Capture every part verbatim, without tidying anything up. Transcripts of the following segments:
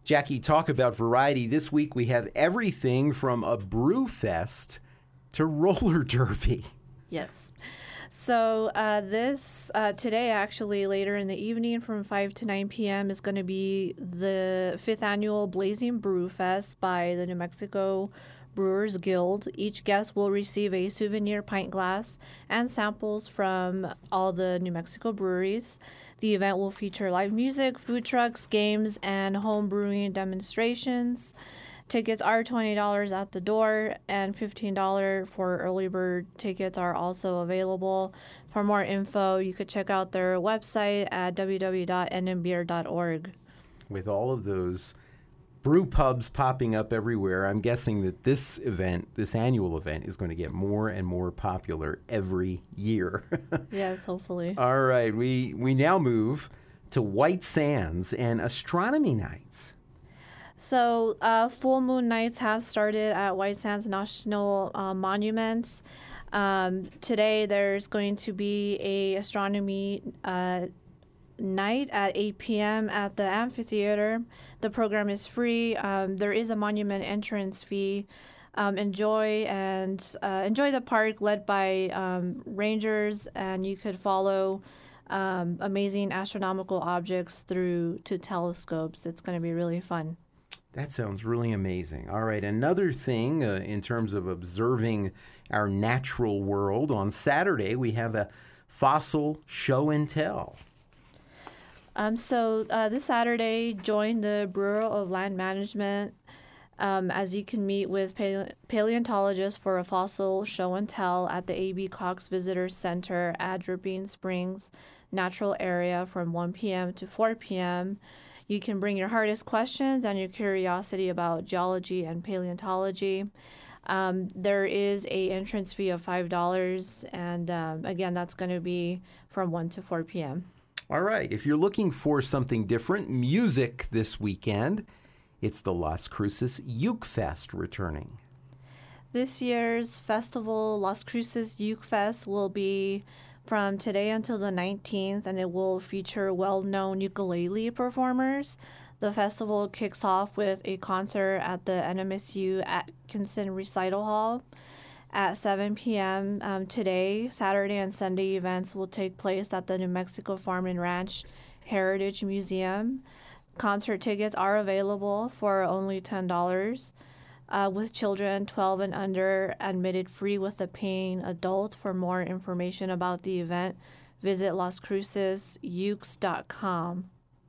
Jackie, talk about variety. This week we have everything from a brew fest to roller derby. Yes. So uh, this, uh, today actually, later in the evening from five to nine p.m. is going to be the fifth annual Blazing Brew Fest by the New Mexico Brewers Guild. Each guest will receive a souvenir pint glass and samples from all the New Mexico breweries. The event will feature live music, food trucks, games, and home brewing demonstrations. Tickets are twenty dollars at the door, and fifteen dollars for early bird tickets are also available. For more info, you could check out their website at w w w dot n m beer dot org. With all of those brew pubs popping up everywhere, I'm guessing that this event, this annual event, is going to get more and more popular every year. Yes, hopefully. All right, we, we now move to White Sands and Astronomy Nights. So uh, full moon nights have started at White Sands National uh, Monument. Um, today there's going to be a astronomy uh, night at eight p.m. at the amphitheater. The program is free. Um, there is a monument entrance fee. Um, enjoy and uh, enjoy the park led by um, rangers, and you could follow um, amazing astronomical objects through to telescopes. It's going to be really fun. That sounds really amazing. All right, another thing uh, in terms of observing our natural world, on Saturday we have a fossil show and tell. Um, so uh, this Saturday, join the Bureau of Land Management um, as you can meet with pale- paleontologists for a fossil show and tell at the A B Cox Visitor Center at Dripping Springs Natural Area from one p.m. to four p.m. You can bring your hardest questions and your curiosity about geology and paleontology. Um, there is a entrance fee of five dollars, and um, again, that's going to be from one to four p.m. All right, if you're looking for something different, music this weekend, it's the Las Cruces Uke Fest returning. This year's festival, Las Cruces Uke Fest, will be from today until the nineteenth, and it will feature well-known ukulele performers. The festival kicks off with a concert at the N M S U Atkinson Recital Hall at seven p.m. Um, today. Saturday and Sunday events will take place at the New Mexico Farm and Ranch Heritage Museum. Concert tickets are available for only ten dollars. Uh, with children twelve and under admitted free with a paying adult. For more information about the event, visit las cruces ukes dot com.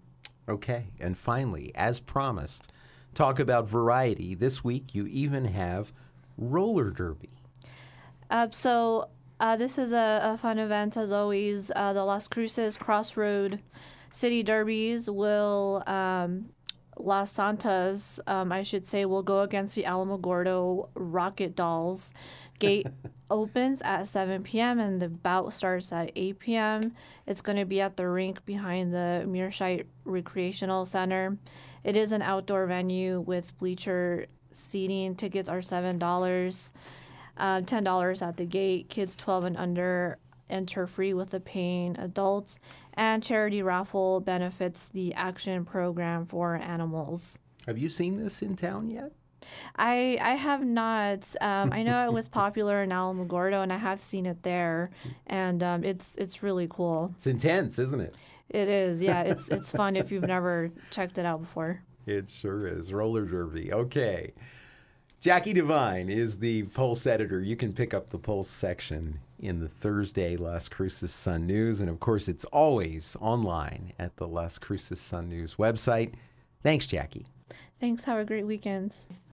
Okay, and finally, as promised, talk about variety. This week you even have roller derby. Uh, so uh, this is a, a fun event, as always. Uh, the Las Cruces Crossroad City Derbies will... Um, Las Santas, um, I should say, will go against the Alamogordo Rocket Dolls. Gate opens at seven p.m. and the bout starts at eight p.m. It's going to be at the rink behind the Mearshite Recreational Center. It is an outdoor venue with bleacher seating. Tickets are seven dollars, uh, ten dollars at the gate. Kids twelve and under enter free with a paying adult, and charity raffle benefits the action program for animals. Have you seen this in town yet? I I have not. Um, I know it was popular in Alamogordo, and I have seen it there, and um, it's it's really cool. It's intense, isn't it? It is, yeah. It's it's fun if you've never checked it out before. It sure is. Roller derby. Okay. Jackie Devine is the Pulse editor. You can pick up the Pulse section in the Thursday Las Cruces Sun News. And, of course, it's always online at the Las Cruces Sun News website. Thanks, Jackie. Thanks. Have a great weekend.